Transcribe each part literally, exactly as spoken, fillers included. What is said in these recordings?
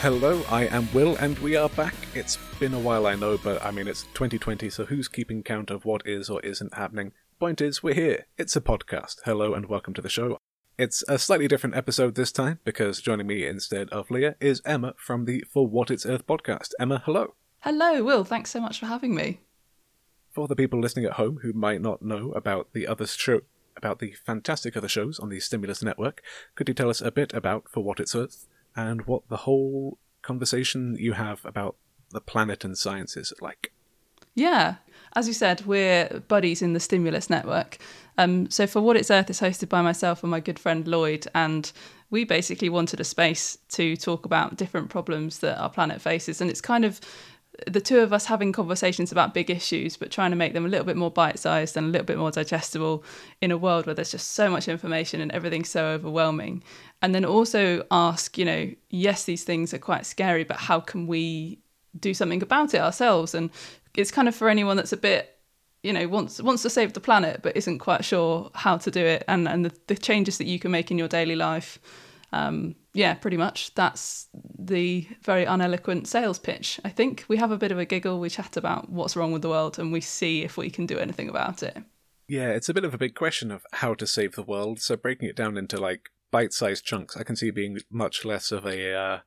Hello, I am Will, and we are back. It's been a while, I know, but I mean, it's twenty twenty, so who's keeping count of what is or isn't happening? Point is, we're here. It's a podcast. Hello, and welcome to the show. It's a slightly different episode this time, because joining me instead of Leah is Emma from the For What It's Earth podcast. Emma, hello. Hello, Will. Thanks so much for having me. For the people listening at home who might not know about the other show, about the fantastic other shows on the Stimulus Network, could you tell us a bit about For What It's Earth and what the whole conversation you have about the planet and science is like? Yeah, as you said, we're buddies in the Stimulus Network. Um, so For What It's Earth is hosted by myself and my good friend Lloyd, and we basically wanted a space to talk about different problems that our planet faces, and it's kind of the two of us having conversations about big issues, but trying to make them a little bit more bite-sized and a little bit more digestible in a world where there's just so much information and everything's so overwhelming. And then also ask, you know, yes, these things are quite scary, but how can we do something about it ourselves? And it's kind of for anyone that's a bit, you know, wants wants to save the planet, but isn't quite sure how to do it, and, and the, the changes that you can make in your daily life. Um, yeah, pretty much. That's the very uneloquent sales pitch. I think we have a bit of a giggle. We chat about what's wrong with the world and we see if we can do anything about it. Yeah, it's a bit of a big question of how to save the world. So breaking it down into like bite-sized chunks, I can see being much less of a, uh,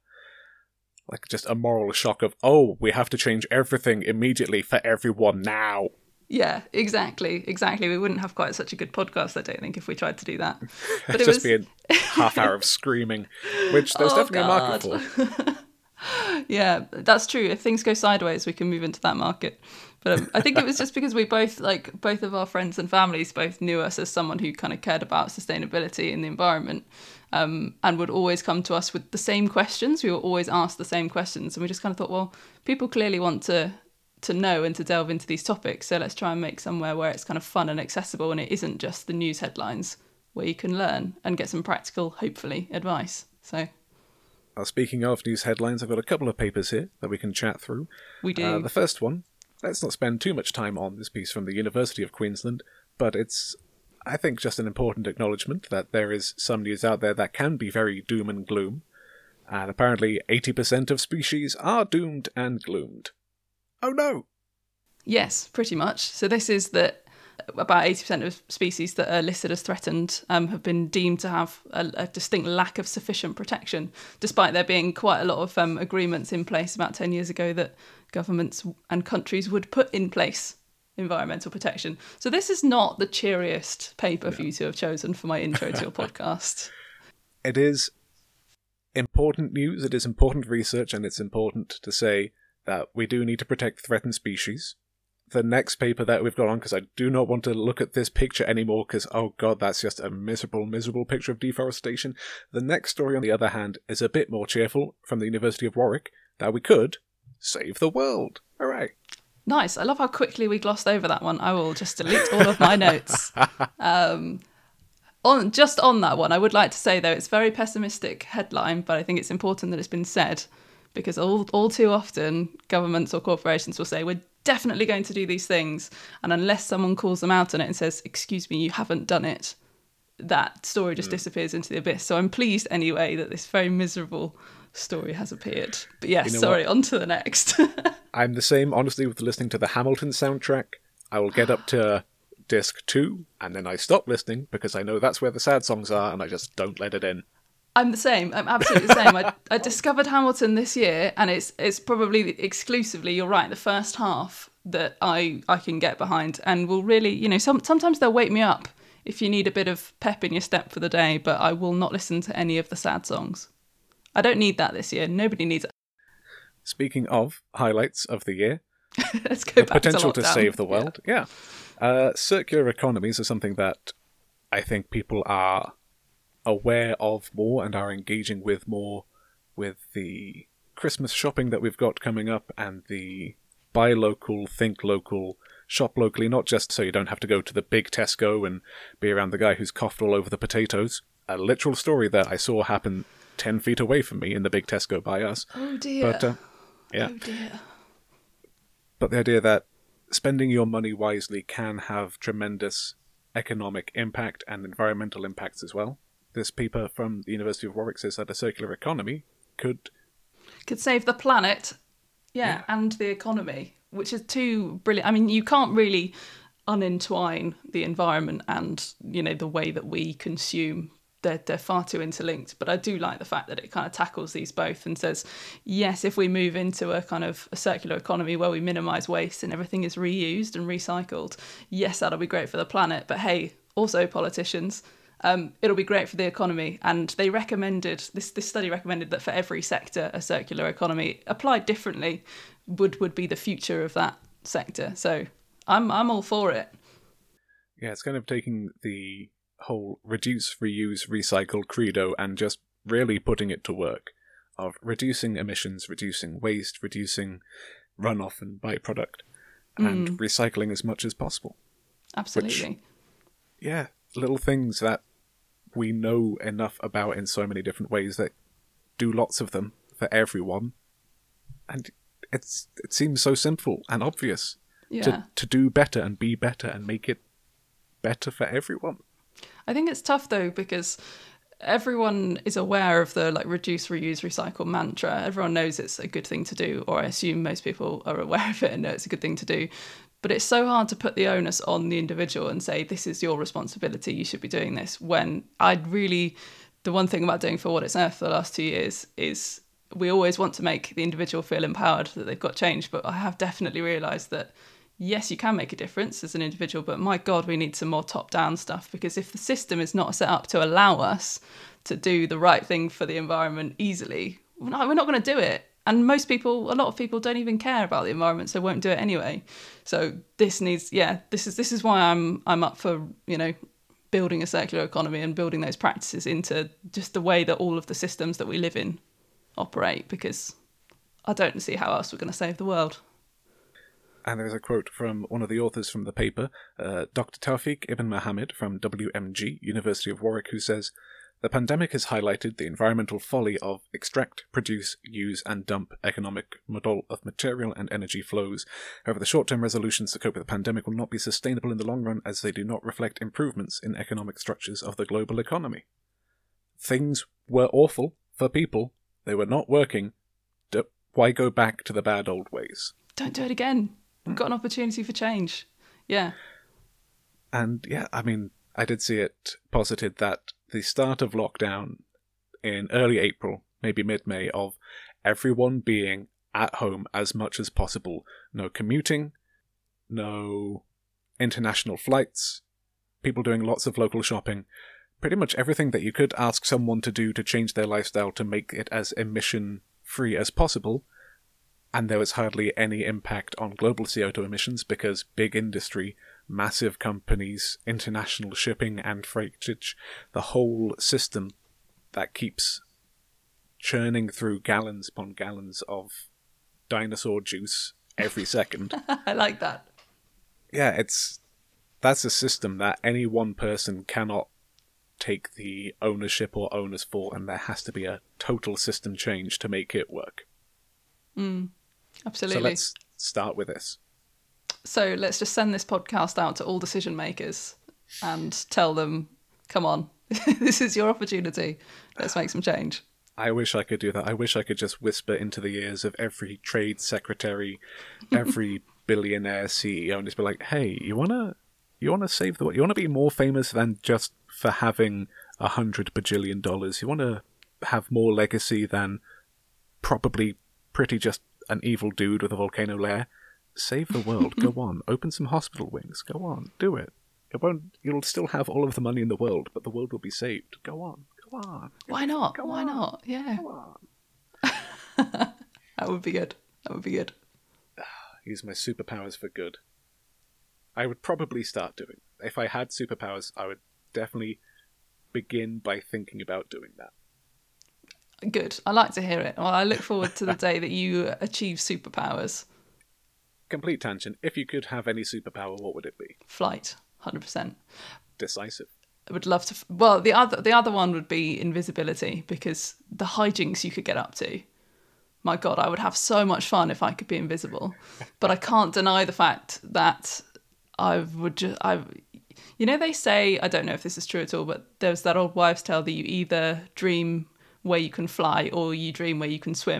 like just a moral shock of, oh, we have to change everything immediately for everyone now. Yeah, exactly, exactly. We wouldn't have quite such a good podcast, I don't think, if we tried to do that. But it just was... be a half hour of screaming, which there's oh, definitely God. a market for. Yeah, that's true. If things go sideways, we can move into that market. But um, I think it was just because we both, like, both of our friends and families both knew us as someone who kind of cared about sustainability and the environment, um, and would always come to us with the same questions. We were always asked the same questions, and we just kind of thought, well, people clearly want to to know and to delve into these topics, so let's try and make somewhere where it's kind of fun and accessible, and it isn't just the news headlines, where you can learn and get some practical, hopefully, advice. So, well, speaking of news headlines, I've got a couple of papers here that we can chat through. We do. Uh, the first one, let's not spend too much time on this piece from the University of Queensland, but it's, I think, just an important acknowledgement that there is some news out there that can be very doom and gloom, and apparently eighty percent of species are doomed and gloomed. Oh no! Yes, pretty much. So this is that about eighty percent of species that are listed as threatened um, have been deemed to have a, a distinct lack of sufficient protection, despite there being quite a lot of um, agreements in place about ten years ago that governments and countries would put in place environmental protection. So this is not the cheeriest paper no. for you to have chosen for my intro to your podcast. It is important news, it is important research, and it's important to say that we do need to protect threatened species. The next paper that we've got on, because I do not want to look at this picture anymore, because, oh god, that's just a miserable, miserable picture of deforestation. The next story, on the other hand, is a bit more cheerful, from the University of Warwick, that we could save the world. Hooray. Nice. I love how quickly we glossed over that one. I will just delete all of my notes. Um, on just on that one, I would like to say, though, it's a very pessimistic headline, but I think it's important that it's been said. Because all all too often, governments or corporations will say, we're definitely going to do these things. And unless someone calls them out on it and says, excuse me, you haven't done it, that story just mm. disappears into the abyss. So I'm pleased anyway that this very miserable story has appeared. But yes, you know sorry, what? On to the next. I'm the same, honestly, with listening to the Hamilton soundtrack. I will get up to disc two, and then I stop listening because I know that's where the sad songs are, and I just don't let it in. I'm the same. I'm absolutely the same. I, I discovered Hamilton this year, and it's it's probably exclusively, you're right, the first half that I, I can get behind, and will really, you know, some, sometimes they'll wake me up if you need a bit of pep in your step for the day, but I will not listen to any of the sad songs. I don't need that this year. Nobody needs it. Speaking of highlights of the year, let's go the back potential to, to save the world. Yeah. yeah. Uh, circular economies are something that I think people are aware of more and are engaging with more, with the Christmas shopping that we've got coming up and the buy local, think local, shop locally, not just so you don't have to go to the big Tesco and be around the guy who's coughed all over the potatoes. A literal story that I saw happen ten feet away from me in the big Tesco by us. Oh dear. But, uh, yeah. Oh dear. But the idea that spending your money wisely can have tremendous economic impact and environmental impacts as well. This paper from the University of Warwick says that a circular economy could Could save the planet, yeah, yeah, and the economy, which is two brilliant. I mean, you can't really unentwine the environment and, you know, the way that we consume. They're, they're far too interlinked. But I do like the fact that it kind of tackles these both and says, yes, if we move into a kind of a circular economy where we minimise waste and everything is reused and recycled, yes, that'll be great for the planet. But hey, also politicians, um, it'll be great for the economy. And they recommended, this, this study recommended that for every sector, a circular economy applied differently would, would be the future of that sector. So I'm I'm all for it. Yeah, it's kind of taking the whole reduce, reuse, recycle credo and just really putting it to work of reducing emissions, reducing waste, reducing runoff and byproduct, and mm. recycling as much as possible. Absolutely. Which, yeah, little things that we know enough about in so many different ways that do lots of them for everyone. And it's it seems so simple and obvious yeah. to, to do better and be better and make it better for everyone. I think it's tough though, because everyone is aware of the like reduce, reuse, recycle mantra. Everyone knows it's a good thing to do, or I assume most people are aware of it and know it's a good thing to do. But it's so hard to put the onus on the individual and say, this is your responsibility, you should be doing this. When I'd really, the one thing about doing For What It's Earth for the last two years is we always want to make the individual feel empowered that they've got change. But I have definitely realised that yes, you can make a difference as an individual, but my God, we need some more top-down stuff, because if the system is not set up to allow us to do the right thing for the environment easily, we're not, we're not going to do it. And most people, a lot of people don't even care about the environment, so won't do it anyway. So this needs, yeah, this is this is why I'm I'm up for, you know, building a circular economy and building those practices into just the way that all of the systems that we live in operate, because I don't see how else we're going to save the world. And there's a quote from one of the authors from the paper, uh, Doctor Tawfiq Ibn Mohammed from W M G, University of Warwick, who says, "The pandemic has highlighted the environmental folly of extract, produce, use and dump economic model of material and energy flows. However, the short-term resolutions to cope with the pandemic will not be sustainable in the long run, as they do not reflect improvements in economic structures of the global economy." Things were awful for people. They were not working. D- why go back to the bad old ways? Don't do it again. We've got an opportunity for change. Yeah. And yeah, I mean, I did see it posited that the start of lockdown in early April, maybe mid-May, of everyone being at home as much as possible. No commuting, no international flights, people doing lots of local shopping. Pretty much everything that you could ask someone to do to change their lifestyle to make it as emission-free as possible. And there was hardly any impact on global C O two emissions because big industry, massive companies, international shipping and freightage, the whole system that keeps churning through gallons upon gallons of dinosaur juice every second. I like that. Yeah, it's that's a system that any one person cannot take the ownership or onus for, and there has to be a total system change to make it work. Mm. Absolutely. So let's start with this. So let's just send this podcast out to all decision makers and tell them, come on, this is your opportunity. Let's make some change. I wish I could do that. I wish I could just whisper into the ears of every trade secretary, every billionaire C E O, and just be like, hey, you wanna you wanna save the world? You wanna be more famous than just for having a hundred bajillion dollars? You wanna have more legacy than probably pretty just an evil dude with a volcano lair? Save the world. Go on. Open some hospital wings. Go on. Do it. It won't. You'll still have all of the money in the world, but the world will be saved. Go on. Go on. Why not? Go Why on. not? Yeah. Go on. That would be good. That would be good. Use my superpowers for good. I would probably start doing. If I had superpowers, I would definitely begin by thinking about doing that. Good. I like to hear it. Well, I look forward to the day that you achieve superpowers. Complete tangent. If you could have any superpower, what would it be? Flight, one hundred percent. Decisive. I would love to. F- well, the other the other one would be invisibility, because the hijinks you could get up to. My God, I would have so much fun if I could be invisible. But I can't deny the fact that I would just. I, you know, they say, I don't know if this is true at all, but there's that old wives' tale that you either dream where you can fly or you dream where you can swim.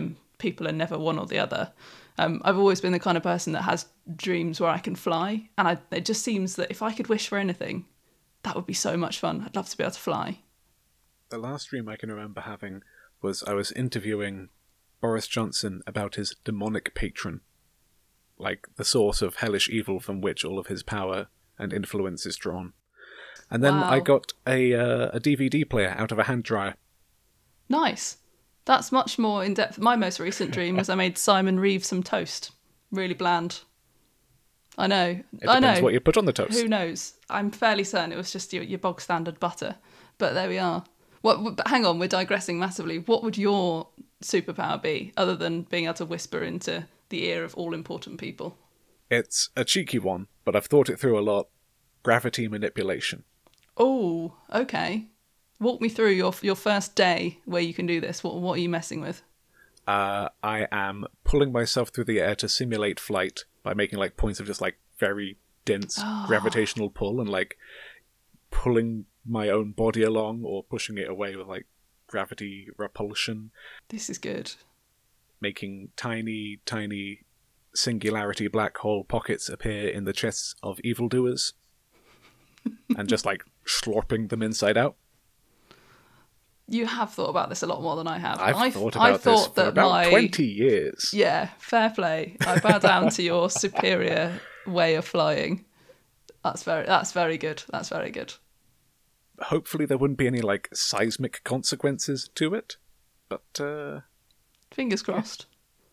people are never one or the other. Um, I've always been the kind of person that has dreams where I can fly, and I, it just seems that if I could wish for anything, that would be so much fun. I'd love to be able to fly. The last dream I can remember having was I was interviewing Boris Johnson about his demonic patron, like the source of hellish evil from which all of his power and influence is drawn. And then Wow. I got a uh, a D V D player out of a hand dryer. Nice. That's much more in depth. My most recent dream was I made Simon Reeve some toast. Really bland. I know. It I depends know. what you put on the toast. Who knows? I'm fairly certain it was just your, your bog standard butter. But there we are. What? But hang on, we're digressing massively. What would your superpower be, other than being able to whisper into the ear of all important people? It's a cheeky one, but I've thought it through a lot. Gravity manipulation. Oh, okay. Walk me through your your first day where you can do this. What what are you messing with? Uh, I am pulling myself through the air to simulate flight by making like points of just like very dense Oh. gravitational pull and like pulling my own body along or pushing it away with like gravity repulsion, This is good. making tiny, tiny singularity black hole pockets appear in the chests of evildoers and just like slurping them inside out. You have thought about this a lot more than I have. I've I, thought I about thought this for that about my, twenty years. Yeah, fair play. I bow down to your superior way of flying. That's very that's very good. That's very good. Hopefully there wouldn't be any like seismic consequences to it, but uh Fingers crossed.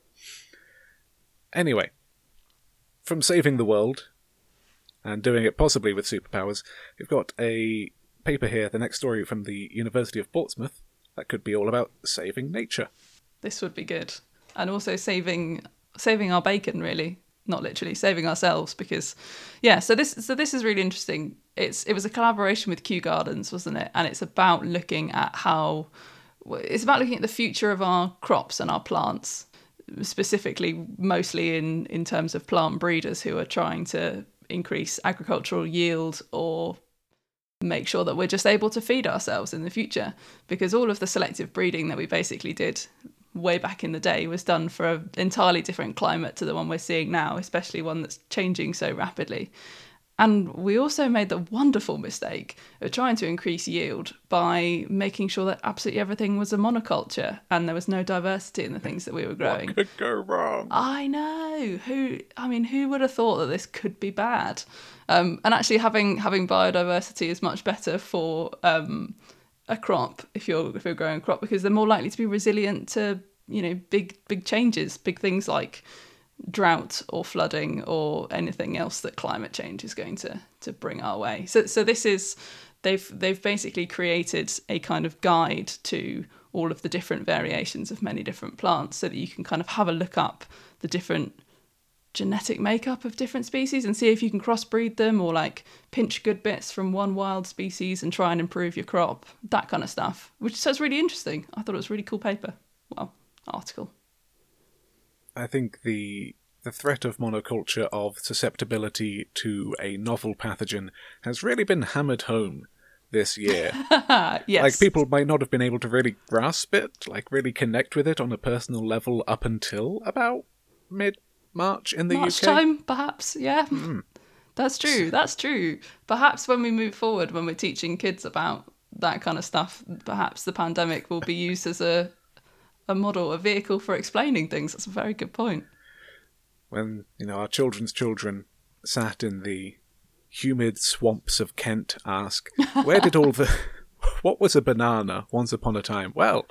anyway, from saving the world and doing it possibly with superpowers, we've got a paper here, the next story from the University of Portsmouth, that could be all about saving nature. This would be good. And also saving saving our bacon, really. Not literally, saving ourselves, because yeah, so this so this is really interesting. It's it was a collaboration with Kew Gardens, wasn't it? And it's about looking at how it's about looking at the future of our crops and our plants, specifically mostly in, in terms of plant breeders who are trying to increase agricultural yield or make sure that we're just able to feed ourselves in the future, because all of the selective breeding that we basically did way back in the day was done for an entirely different climate to the one we're seeing now, especially one that's changing so rapidly. And we also made the wonderful mistake of trying to increase yield by making sure that absolutely everything was a monoculture and there was no diversity in the things that we were growing. What could go wrong? I know. Who? I mean, who would have thought that this could be bad? Um, and actually, having having biodiversity is much better for um, a crop if you're if you're growing a crop, because they're more likely to be resilient to, you know, big big changes, big things like drought or flooding or anything else that climate change is going to to bring our way. So so this is they've they've basically created a kind of guide to all of the different variations of many different plants, so that you can kind of have a look up the different genetic makeup of different species and see if you can crossbreed them, or like pinch good bits from one wild species and try and improve your crop, that kind of stuff, which sounds really interesting. I thought it was a really cool paper. Well, article. I think the the threat of monoculture, of susceptibility to a novel pathogen, has really been hammered home this year. Yes. Like, people might not have been able to really grasp it, like really connect with it on a personal level up until about mid-March in the March U K. time, perhaps, yeah. Mm. That's true, that's true. Perhaps when we move forward, when we're teaching kids about that kind of stuff, perhaps the pandemic will be used as a a model, a vehicle for explaining things. That's a very good point. When, you know, our children's children sat in the humid swamps of Kent ask, where did all the... what was a banana once upon a time? Well...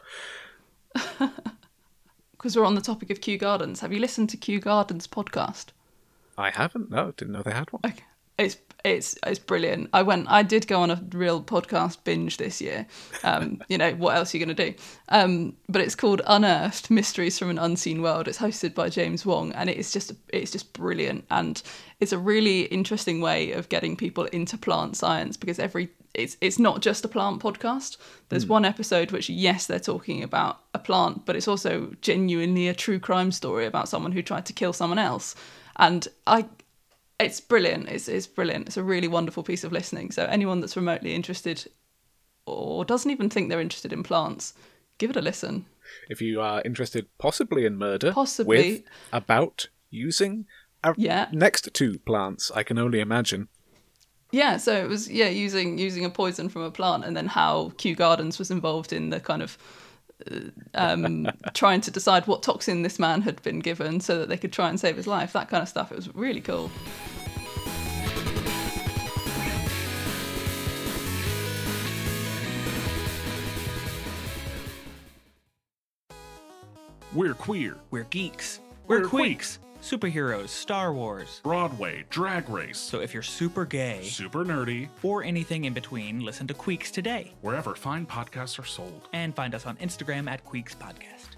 Because we're on the topic of Kew Gardens. Have you listened to Kew Gardens podcast? I haven't, no. Didn't know they had one. Okay. It's it's it's brilliant. I went. I did go on a real podcast binge this year. Um, you know, what else are you going to do? Um, but it's called Unearthed: Mysteries from an Unseen World. It's hosted by James Wong, and it's just it's just brilliant. And it's a really interesting way of getting people into plant science, because every it's it's not just a plant podcast. There's mm. one episode which, yes, they're talking about a plant, but it's also genuinely a true crime story about someone who tried to kill someone else. And I. It's brilliant. It's it's brilliant. It's a really wonderful piece of listening. So anyone that's remotely interested or doesn't even think they're interested in plants, give it a listen. if you are interested possibly in murder, Possibly. with, about, using, uh, Yeah. next to plants, I can only imagine. Yeah, so it was yeah using using a poison from a plant, and then how Kew Gardens was involved in the kind of uh, um, trying to decide what toxin this man had been given so that they could try and save his life. That kind of stuff. It was really cool. We're queer. We're geeks. We're We're queeks. Superheroes, Star Wars. Broadway, drag race, So if you're super gay super nerdy, or anything in between, listen to Queeks today. wherever fine podcasts are sold. And find us on Instagram at Queeks Podcast.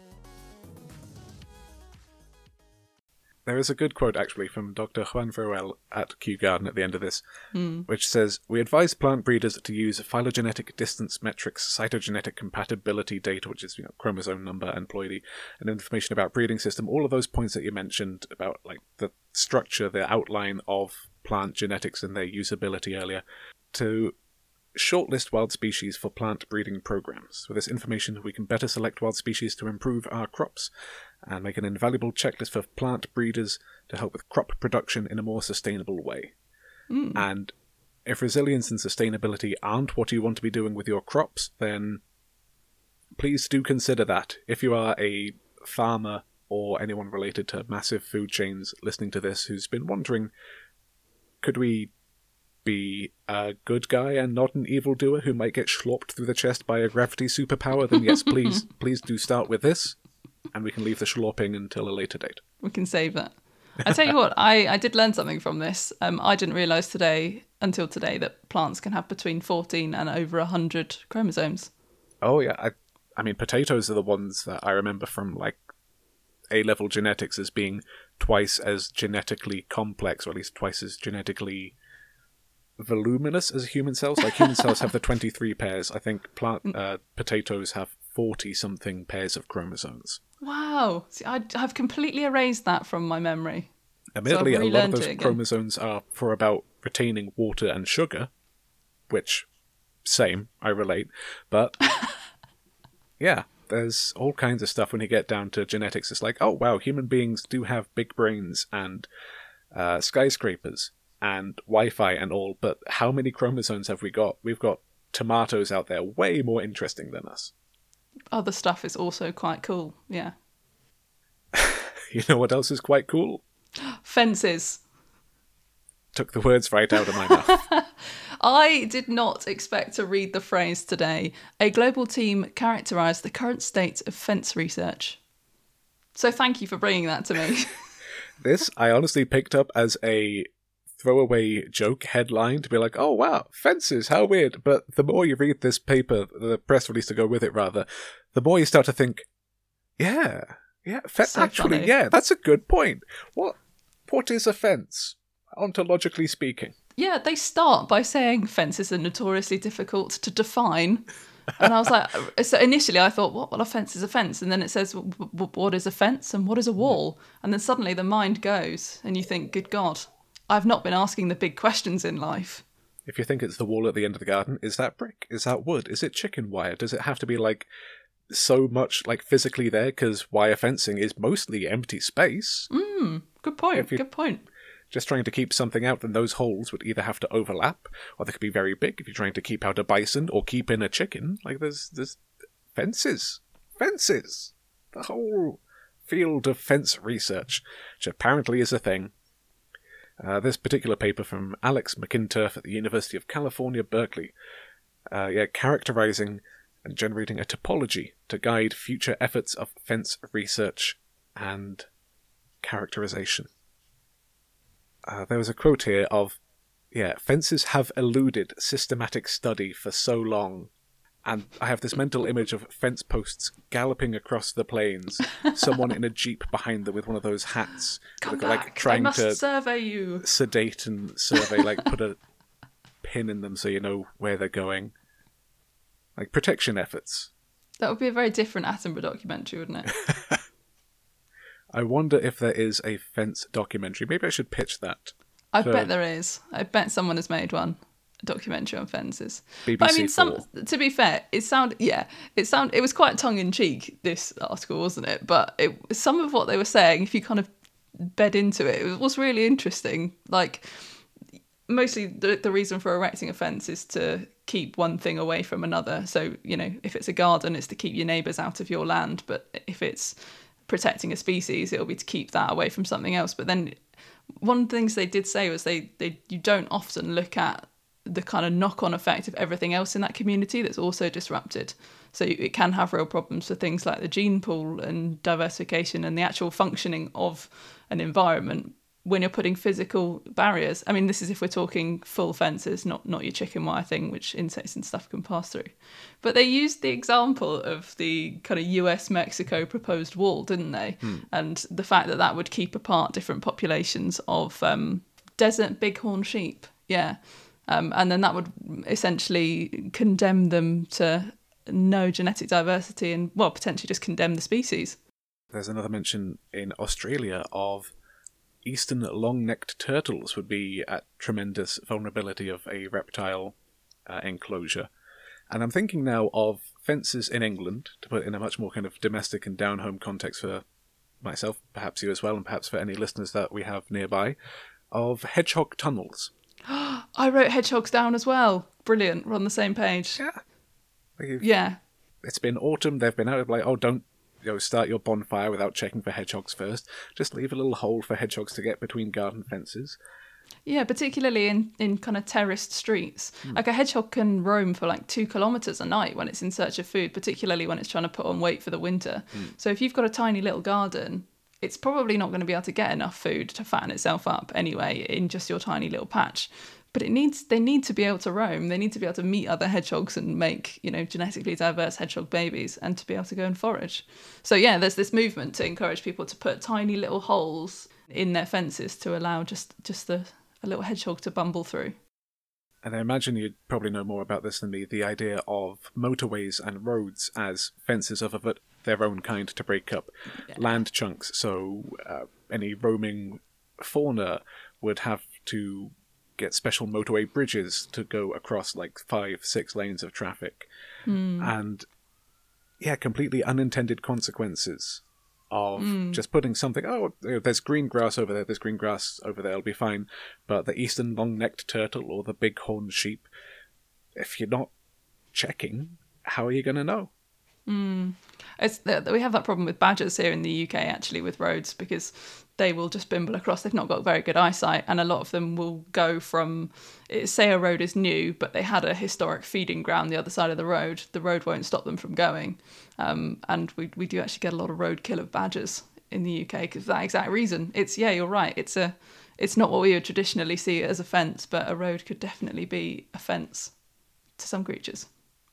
There is a good quote, actually, from Doctor Juan Farrell at Kew Garden at the end of this, mm. which says, "We advise plant breeders to use phylogenetic distance metrics, cytogenetic compatibility data," which is, you know, chromosome number and ploidy, and information about breeding system, all of those points that you mentioned about, like, the structure, the outline of plant genetics and their usability earlier, to shortlist wild species for plant breeding programs. With this information, we can better select wild species to improve our crops and make an invaluable checklist for plant breeders to help with crop production in a more sustainable way. Mm. And if resilience and sustainability aren't what you want to be doing with your crops, then please do consider that. If you are a farmer or anyone related to massive food chains listening to this who's been wondering, could we be a good guy and not an evildoer who might get schlopped through the chest by a gravity superpower, then yes, please, please do start with this, and we can leave the schlopping until a later date. We can save that. I tell you what, I, I did learn something from this. Um, I didn't realise today, until today, that plants can have between fourteen and over one hundred chromosomes. Oh, yeah. I, I mean, potatoes are the ones that I remember from, like, A-level genetics as being twice as genetically complex, or at least twice as genetically voluminous as human cells. Like, human cells have the twenty-three pairs. I think plant uh, potatoes have forty-something pairs of chromosomes. Wow. See, I, I've completely erased that from my memory. Admittedly, so a lot of those chromosomes are for about retaining water and sugar, which, same, I relate. But, yeah, there's all kinds of stuff when you get down to genetics. It's like, oh, wow, human beings do have big brains and uh, skyscrapers and Wi-Fi and all, but how many chromosomes have we got? We've got tomatoes out there way more interesting than us. Other stuff is also quite cool, yeah. You know what else is quite cool? Fences. Took the words right out of my mouth. I did not expect to read the phrase today. A global team characterised the current state of fence research. So thank you for bringing that to me. This, I honestly picked up as a throwaway joke headline to be like, oh wow, fences, how weird. But the more you read this paper, the press release to go with it rather, the more you start to think, yeah, yeah, fe- so actually, funny. yeah, that's a good point. What, what is a fence, ontologically speaking? Yeah, they start by saying fences are notoriously difficult to define. And I was like, so initially I thought, what? Well, a fence is a fence. And then it says, w- w- what is a fence and what is a wall? And then suddenly the mind goes and you think, good God, I've not been asking the big questions in life. If you think it's the wall at the end of the garden, is that brick? Is that wood? Is it chicken wire? Does it have to be like so much like physically there? Because wire fencing is mostly empty space. Mm, good point. Good point. Just trying to keep something out, then those holes would either have to overlap, or they could be very big if you're trying to keep out a bison or keep in a chicken. Like there's there's fences, fences, the whole field of fence research, which apparently is a thing. Uh, this particular paper from Alex McInturf at the University of California, Berkeley, uh, yeah, characterizing and generating a topology to guide future efforts of fence research and characterization. Uh, there was a quote here of, yeah, fences have eluded systematic study for so long. And I have this mental image of fence posts galloping across the plains, someone in a jeep behind them with one of those hats, Come like, back, like trying I must to survey you. sedate and survey, like put a pin in them so you know where they're going. Like protection efforts. That would be a very different Attenborough documentary, wouldn't it? I wonder if there is a fence documentary. Maybe I should pitch that. I for... bet there is. I bet someone has made one. documentary on fences. B B C But I mean, some four. to be fair, it sounded yeah, it sound it was quite tongue in cheek, this article, wasn't it? But it some of what they were saying, if you kind of bed into it, it was really interesting. Like, mostly the, the reason for erecting a fence is to keep one thing away from another. So, you know, if it's a garden, it's to keep your neighbours out of your land. But if it's protecting a species, it'll be to keep that away from something else. But then one of the things they did say was they, they you don't often look at the kind of knock-on effect of everything else in that community that's also disrupted. So it can have real problems for things like the gene pool and diversification and the actual functioning of an environment when you're putting physical barriers. I mean, this is if we're talking full fences, not not your chicken wire thing, which insects and stuff can pass through. But they used the example of the kind of U S Mexico proposed wall, didn't they? Hmm. And the fact that that would keep apart different populations of um, desert bighorn sheep. Yeah. Um, and then that would essentially condemn them to no genetic diversity and, well, potentially just condemn the species. There's another mention in Australia of eastern long-necked turtles would be at tremendous vulnerability of a reptile uh, enclosure. And I'm thinking now of fences in England, to put it in a much more kind of domestic and down-home context for myself, perhaps you as well, and perhaps for any listeners that we have nearby, of hedgehog tunnels. I wrote hedgehogs down as well. Brilliant. We're on the same page. Yeah. Like yeah. It's been autumn. They've been out like, oh, don't you know, start your bonfire without checking for hedgehogs first. Just leave a little hole for hedgehogs to get between garden fences. Yeah, particularly in, in kind of terraced streets. Mm. Like a hedgehog can roam for like two kilometres a night when it's in search of food, particularly when it's trying to put on weight for the winter. Mm. So if you've got a tiny little garden, it's probably not going to be able to get enough food to fatten itself up anyway in just your tiny little patch. But it needs they need to be able to roam. They need to be able to meet other hedgehogs and make, you know, genetically diverse hedgehog babies and to be able to go and forage. So yeah, there's this movement to encourage people to put tiny little holes in their fences to allow just just the, a little hedgehog to bumble through. And I imagine you'd probably know more about this than me, the idea of motorways and roads as fences of a, their own kind to break up yeah. land chunks. So uh, any roaming fauna would have to get special motorway bridges to go across like five, six lanes of traffic. Mm. And yeah, completely unintended consequences of mm. just putting something, oh, there's green grass over there, there's green grass over there, it'll be fine. But the eastern long-necked turtle or the bighorn sheep, if you're not checking, how are you going to know? Mm. It's, we have that problem with badgers here in the U K, actually, with roads, because they will just bimble across. They've not got very good eyesight, and a lot of them will go from, say a road is new, but they had a historic feeding ground the other side of the road. The road won't stop them from going. Um, and we we do actually get a lot of roadkill of badgers in the U K because for that exact reason. It's, yeah, you're right. It's a, it's not what we would traditionally see as a fence, but a road could definitely be a fence to some creatures.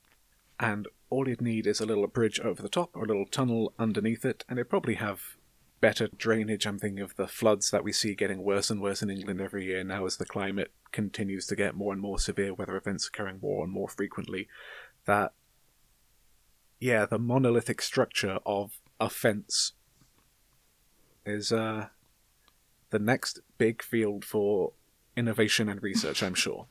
And all you'd need is a little bridge over the top or a little tunnel underneath it, and it'd probably have better drainage. I'm thinking of the floods that we see getting worse and worse in England every year now as the climate continues to get more and more severe, weather events occurring more and more frequently. That, yeah, the monolithic structure of a fence is uh, the next big field for innovation and research, I'm sure.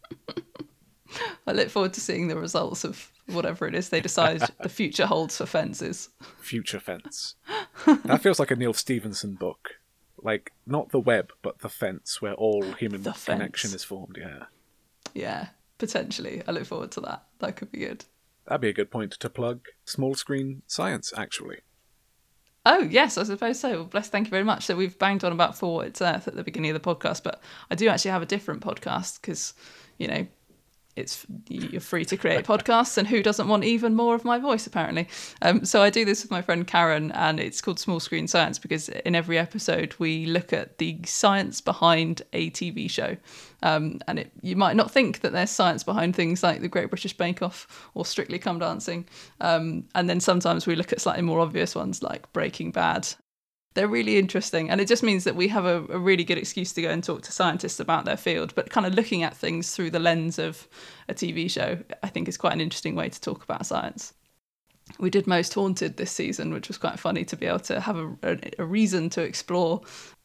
I look forward to seeing the results of whatever it is they decide the future holds for fences. Future Fence. That feels like a Neil Stevenson book. Like, not The Web, but The Fence, where all human The connection Fence. is formed, yeah. Yeah, potentially. I look forward to that. That could be good. That'd be a good point to plug small screen science, actually. Oh, yes, I suppose so. Well, bless, thank you very much. So we've banged on about For What It's Earth at the beginning of the podcast, but I do actually have a different podcast because, you know, it's you're free to create podcasts, and who doesn't want even more of my voice, apparently? Um, so I do this with my friend Karen, and it's called Small Screen Science because in every episode we look at the science behind a T V show. Um, and it, you might not think that there's science behind things like The Great British Bake Off or Strictly Come Dancing. Um, and then sometimes we look at slightly more obvious ones like Breaking Bad. They're really interesting, and it just means that we have a, a really good excuse to go and talk to scientists about their field, but kind of looking at things through the lens of a T V show, I think is quite an interesting way to talk about science. We did Most Haunted this season, which was quite funny to be able to have a, a, a reason to explore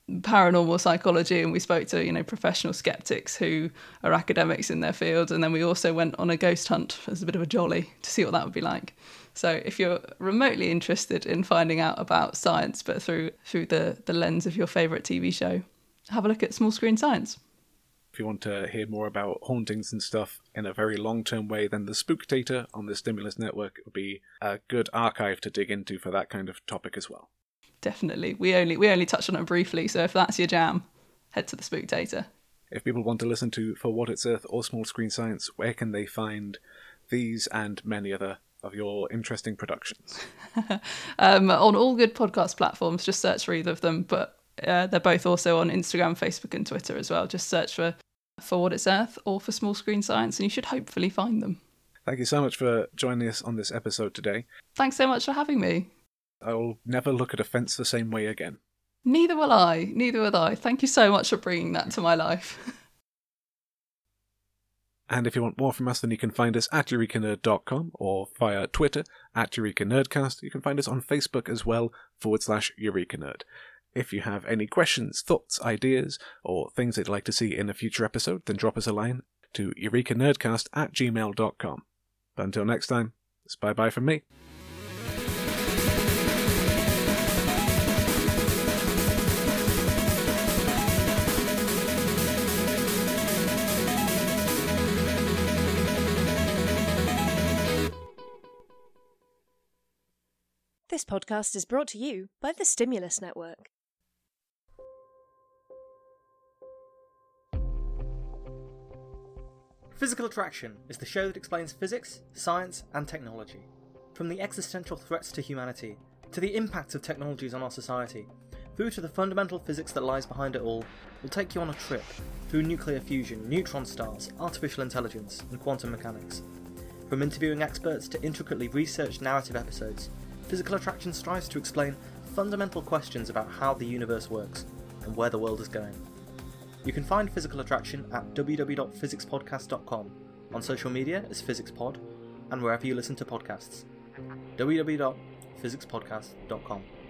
paranormal psychology, and we spoke to, you know, professional skeptics who are academics in their field, and then we also went on a ghost hunt as a bit of a jolly to see what that would be like. So if you're remotely interested in finding out about science but through through the the lens of your favourite T V show, have a look at Small Screen Science. If you want to hear more about hauntings and stuff in a very long-term way, then the Spooktator on the Stimulus Network would be a good archive to dig into for that kind of topic as well. Definitely. We only we only touched on it briefly, so if that's your jam, head to the Spooktator. If people want to listen to For What It's Earth or Small Screen Science, where can they find these and many other of your interesting productions? um, on all good podcast platforms, just search for either of them, but uh, they're both also on Instagram, Facebook and Twitter as well. Just search for For What It's Earth or for Small Screen Science and you should hopefully find them. Thank you so much for joining us on this episode today. Thanks so much for having me. I will never look at a fence the same way again. Neither will I. Neither will I. Thank you so much for bringing that to my life. And if you want more from us, then you can find us at eureka nerd dot com or via Twitter at Eureka Nerdcast. You can find us on Facebook as well, forward slash Eureka Nerd. If you have any questions, thoughts, ideas, or things that you'd like to see in a future episode, then drop us a line to eureka nerdcast at gmail dot com. But until next time, it's bye-bye from me. This podcast is brought to you by the Stimulus Network. Physical Attraction is the show that explains physics, science, and technology. From the existential threats to humanity, to the impacts of technologies on our society, through to the fundamental physics that lies behind it all, we'll take you on a trip through nuclear fusion, neutron stars, artificial intelligence, and quantum mechanics. From interviewing experts to intricately researched narrative episodes, Physical Attraction strives to explain fundamental questions about how the universe works and where the world is going. You can find Physical Attraction at w w w dot physics podcast dot com, on social media as PhysicsPod, and wherever you listen to podcasts. w w w dot physics podcast dot com